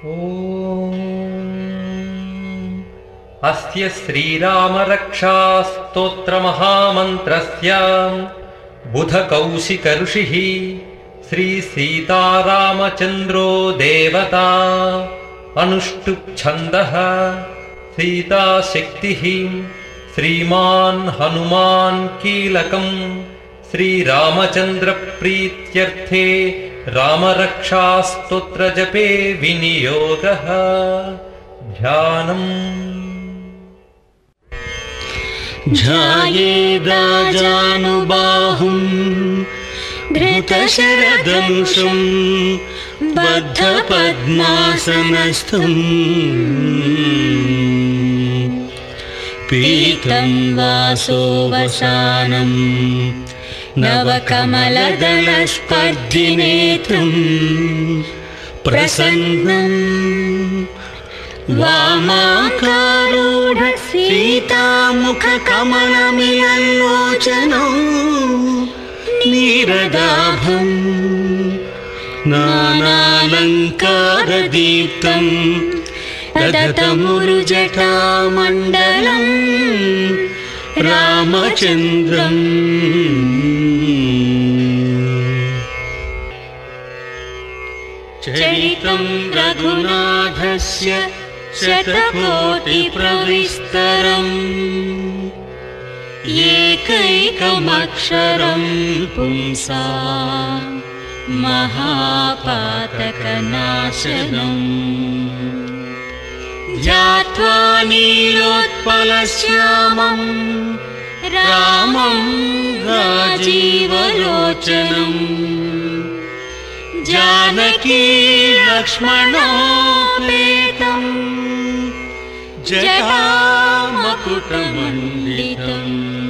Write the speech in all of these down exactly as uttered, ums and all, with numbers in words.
अस्य श्रीरामरक्षास्तोत्रमहामन्त्रस्य बुधकौशिक ऋषिः श्रीसीतारामचन्द्रो देवता अनुष्टुप् छन्दः सीताशक्तिः श्रीमान् हनुमान् कीलकम् श्रीरामचन्द्रप्रीत्यर्थे रामरक्षास्तोत्रजपे विनियोगः ध्यानम् ध्यायेदाजानुबाहुम् धृतशरधनुषं बद्धपद्मासनस्थम् पीतं वासोवसानं नवकमलदलस्पर्धिनेत्रं प्रसन्नम् वामाकारूढ सीतामुखकमलमिलल्लोचनौ नीरदाभं नानालङ्कारदीप्तं ददतमुरुजटामण्डलं रामचन्द्रम् चरितं रघुनाथस्य शतकोटिप्रविस्तरम् एकैकमक्षरं पुंसा महापातकनाशनम् ध्यात्वा नीलोत्पलश्यामम् रामं राजीवलोचनम् जानकी लक्ष्मणोपेतम् जटामकुटमण्डितम्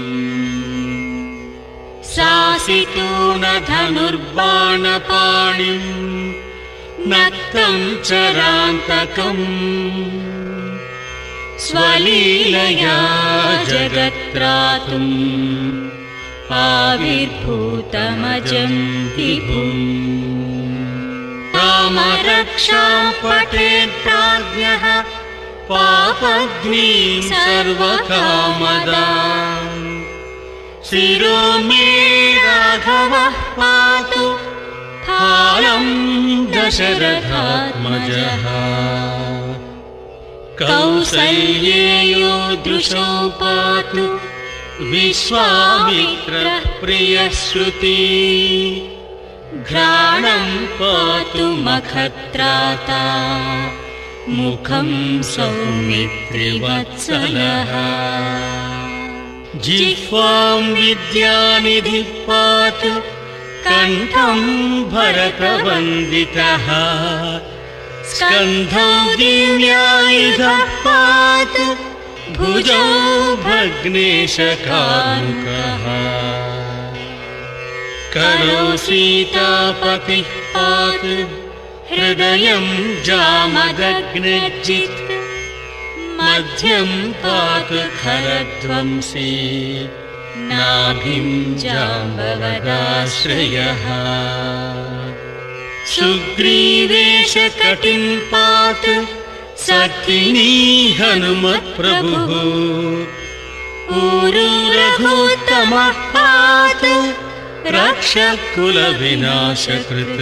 सासितूणधनुर्बाणपाणिम् नक्तं चरान्तकम् स्वलीलया जगत्त्रातुम् आविर्भूतमजं विभुम् रामरक्षां पठेत् प्राज्ञः पापग्नीं सर्वकामदाम् शिरो मे राघवः पातु फालं दशरथात्मजः कौसल्येयो दृशो पातु विश्वामित्रः प्रियश्रुती घ्राणं पातु मखत्राता मुखं सौमित्रिवत्सलः जिह्वां विद्यानिधिः पातु कण्ठं भरतवन्दितः स्कन्धौ दिव्यायुधः पातु भुजौ भग्नेशकारुकः करौ सीतापतिः पातु हृदयं जामदग्नजित् मध्यं पातु खरध्वंसी नाभिं जाम्बवदाश्रयः सुग्रीवेशकटिं पातु सत्तिनी हनुमत्प्रभुः ऊरू रघुत्तमः पातु रक्षकुलविनाशकृत्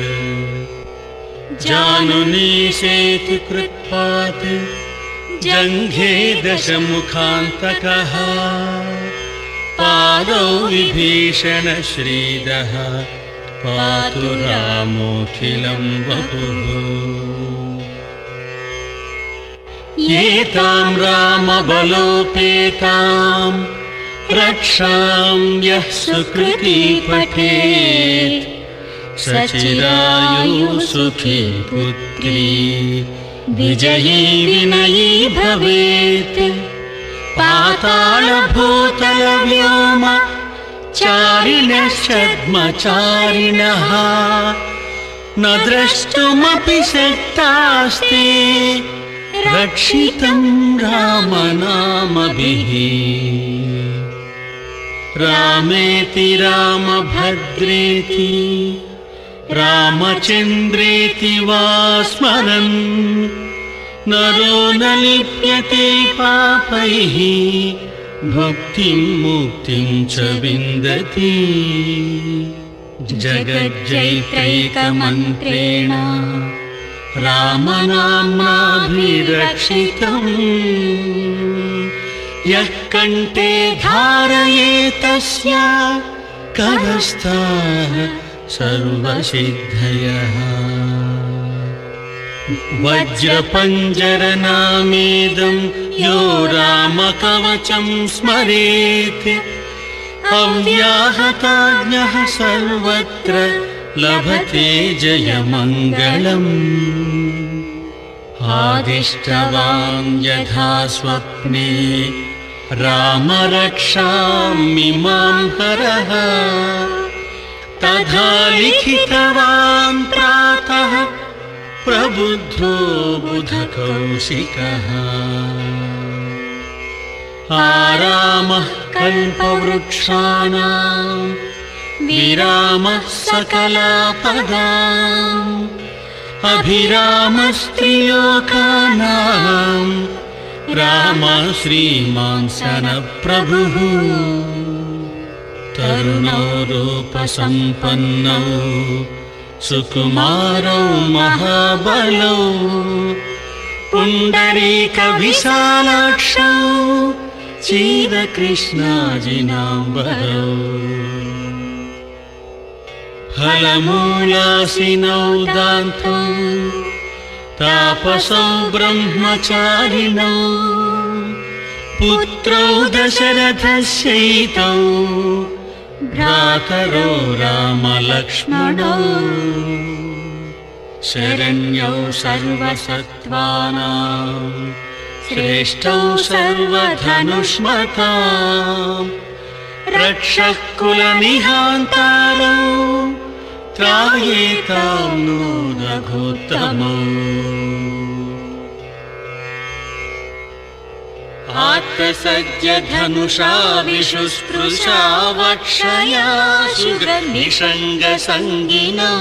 जानुनी सेतुकृत् पातु जङ्घे दशमुखान्तकः पादौ विभीषण श्रीदः पातु रामोऽखिलं वपुः एतां रामबलोपेतां रक्षां यः सुकृती पठेत् सचिरायुः सुखी पुत्री विजयी विनयी भवेत् पातालभूतलव्योम चारिणश्चद्मचारिणः न द्रष्टुमपि शक्तास्ते रक्षितं रामनामभिः रामेति रामभद्रेति रामचन्द्रेति वा स्मरन् नरो न लिप्यते पापैः भुक्तिं मुक्तिं च विन्दति जगज्जैत्रैकमन्त्रेण रामनाम्नाभिरक्षितम् यः कण्ठे धारयेतस्य करस्थाः सर्वसिद्धयः वज्रपञ्जरनामेदं यो रामकवचं स्मरेत् अव्याहताज्ञः सर्वत्र लभते जयमङ्गलम् आदिष्टवान् यथा स्वप्ने राम रक्षामि मां हरः तथा लिखितवान् प्रातः प्रबुद्धो बुधकौशिकः आरामः कल्पवृक्षाणां विरामः सकलापदाम् अभिरामस्त्रिलोकानां रामः श्रीमान् सनप्रभुः तरुणो रूपसम्पन्नौ सुकुमारौ महाबलौ पुण्डरीकविशालाक्षौ चीरकृष्णाजिनाम्बरौ फलमूलासिनौ दान्तौ तापसौ ब्रह्मचारिणौ पुत्रौ दशरथस्यैतौ भ्रातरौ रामलक्ष्मणौ शरण्यौ सर्वसत्त्वानां श्रेष्ठौ सर्वधनुष्मताम् रक्षः कुलनिहान्तारौ त्रायेतां नो रघुत्तमौ आत्मसज्जधनुषा विशुस्पृशा वक्षया शुगनिषङ्गसङ्गिनौ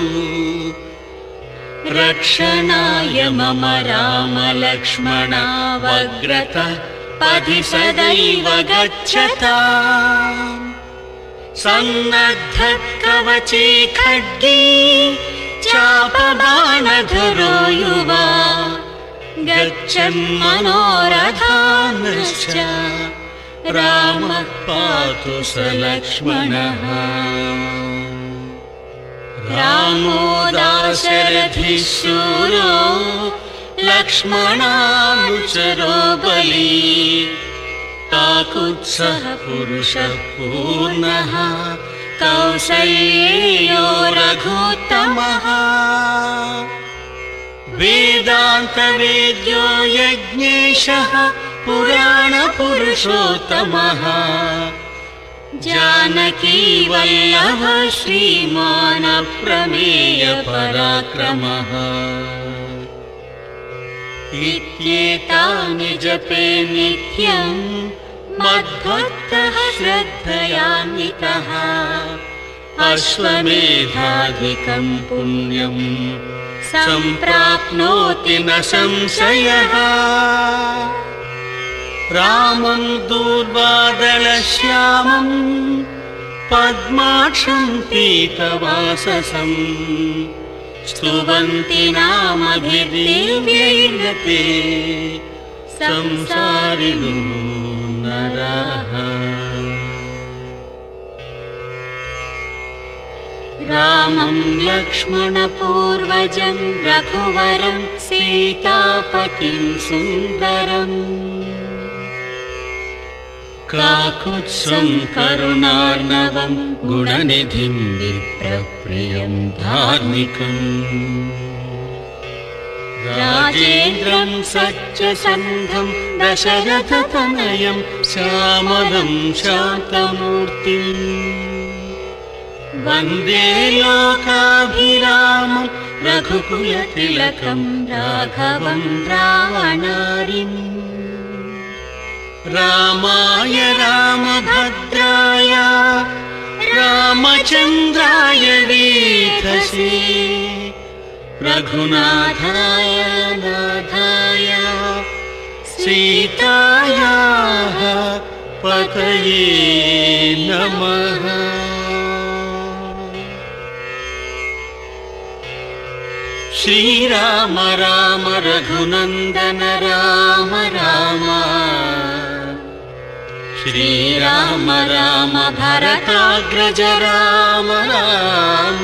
रक्षणाय मम रामलक्ष्मणा वग्रतः पथि सदैव गच्छता सन्नद्धः कवचे खड्गे चापबाणधरो युवा गच्छन्मनोरथान्श्च रामः पातु स लक्ष्मणः रामो दाशरथिः शूरो लक्ष्मणानुचरो बली काकुत्सः पुरुषः पूर्णः कौसल्यो रघुत्तमः वेदान्तवेद्यो यज्ञेशः पुराणपुरुषोत्तमः जानकी वल्लभः श्रीमान् अप्रमेय पराक्रमः इत्येतानि जपे नित्यं मद्भक्तः श्रद्धयान्वितः अश्वमेधाधिकं पुण्यं सम्प्राप्नोति न संशयः रामं दूर्वादलश्यामं पद्माक्षं पीतवाससं स्तुवन्ति नामभिर्दिव्यैर्यते संसारिणो नरः रामं लक्ष्मणपूर्वजं रघुवरं सीतापतिं सुन्दरम् काकुत्सं करुणार्णवं गुणनिधिं विप्रप्रियं धार्मिकम् राजेन्द्रं सत्यसन्धं दशरथतनयं श्यामलं शान्तमूर्तिम् वन्दे लोकाभिरामं रघुकुलतिलकं राघवं रावणारिम् रामाय रामभद्राय रामचन्द्राय वेधसे रघुनाथाय नाथाय सीतायाः पतये नमः। श्रीराम राम रघुनन्दन राम राम श्रीराम राम भरताग्रज राम राम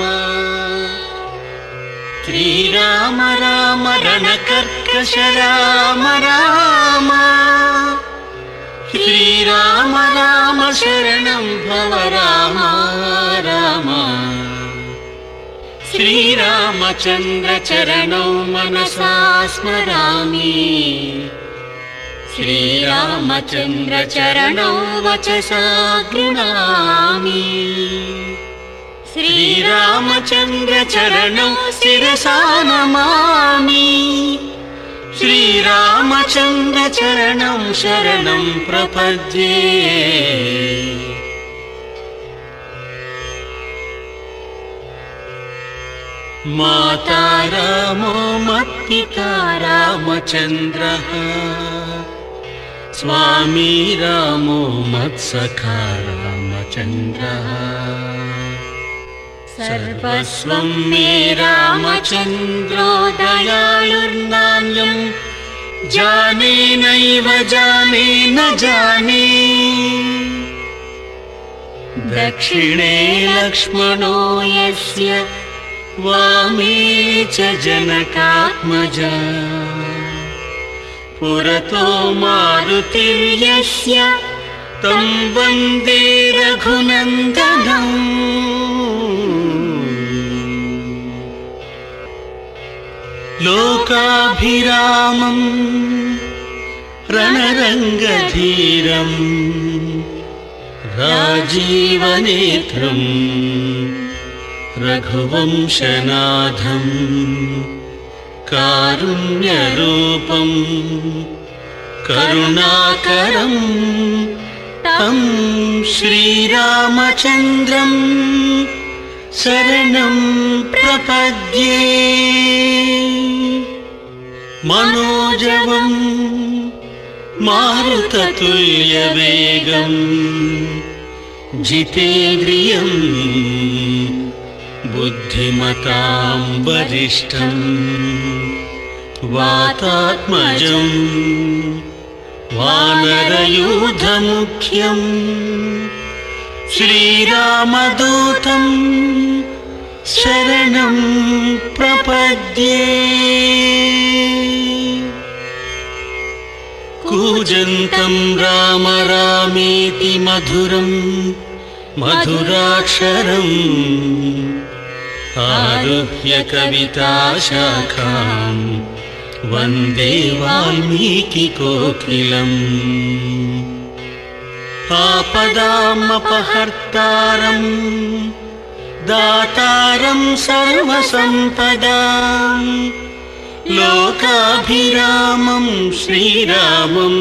श्रीराम राम रणकर्कश राम राम श्रीराम राम शरणं भव राम राम श्रीरामचन्द्र चरणौ मनसा स्मरामि श्रीरामचन्द्र चरणौ वचसा गृह्णामि श्रीरामचन्द्र चरणौ शिरसा नमामि श्रीरामचन्द्र चरणं शरणं प्रपद्ये। माता रामो मत्पिता रामचन्द्रः स्वामी रामो मत्सखा रामचन्द्रः सर्वस्वं मे रामचन्द्रो दयालुर्नान्यं जाने नैव जाने न जाने दक्षिणे लक्ष्मणो यस्य वामे च जनकात्मजा पुरतो मारुतिर्यस्य तं वन्दे रघुनन्दनम्। लोकाभिरामं रणरङ्गधीरं राजीवनेत्रम् रघुवंशनाथं कारुण्यरूपं करुणाकरं तं श्रीरामचन्द्रं शरणं प्रपद्ये। मनोजवं मारुततुल्यवेगं जितेन्द्रियं बुद्धिमतां वरिष्ठं वातात्मजं वानरयूथमुख्यं श्रीरामदूतं शरणं प्रपद्ये। कूजन्तं राम रामेति मधुरं मधुराक्षरम् आरुह्य कविताशाखां वन्दे वाल्मीकिकोकिलम्। आपदामपहर्तारं दातारं सर्वसम्पदां लोकाभिरामं श्रीरामं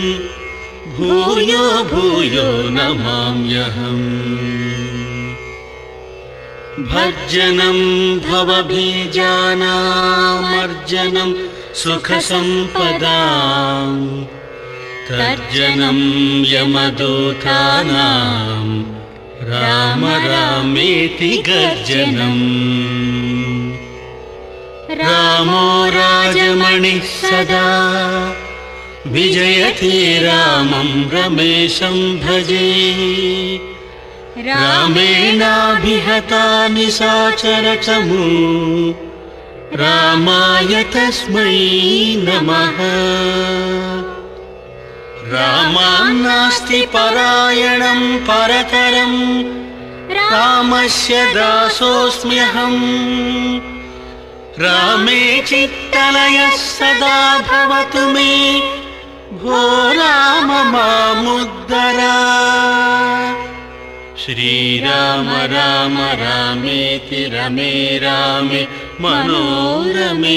भूयो भूयो नमाम्यहम्। भर्जनं भवबीजानामर्जनं सुखसम्पदां तर्जनं यमदूतानां राम रामेति गर्जनम्। रामो राजमणिः सदा विजयते रामं रमेशं भजे। रामेणाभिहता निशाचरचमू रामाय तस्मै नमः। रामान्नास्ति परायणं परतरं रामस्य दासोऽस्म्यहम्। रामे चित्तलयः सदा भवतु मे भो राम मामुद्धर। श्रीराम राम रामेति रमे रामे मनोरमे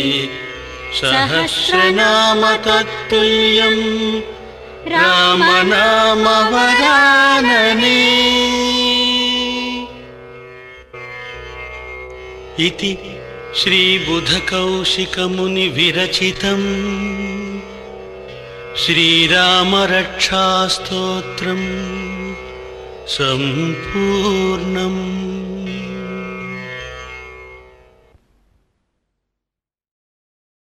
सहस्रनाम तत्तुल्यं राम नाम वरानने। इति श्रीबुधकौशिकमुनिविरचितम् श्रीरामरक्षास्तोत्रम् सम्पूर्णम्।